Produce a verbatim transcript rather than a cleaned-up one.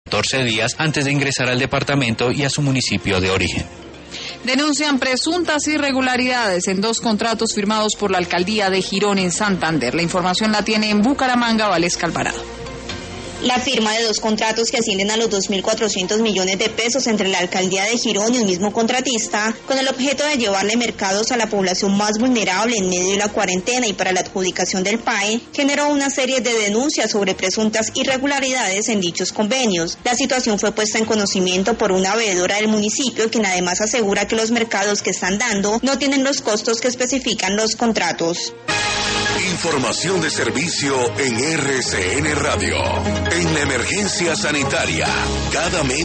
catorce días antes de ingresar al departamento y a su municipio de origen. Denuncian presuntas irregularidades en dos contratos firmados por la alcaldía de Girón en Santander. La información la tiene en Bucaramanga, Valesca Alvarado. La firma de dos contratos que ascienden a los dos mil cuatrocientos millones de pesos entre la alcaldía de Girón y un mismo contratista, con el objeto de llevarle mercados a la población más vulnerable en medio de la cuarentena y para la adjudicación del P A E, generó una serie de denuncias sobre presuntas irregularidades en dichos convenios. La situación fue puesta en conocimiento por una veedora del municipio, quien además asegura que los mercados que están dando no tienen los costos que especifican los contratos. Información de servicio en R C N Radio. En la emergencia sanitaria, cada mes.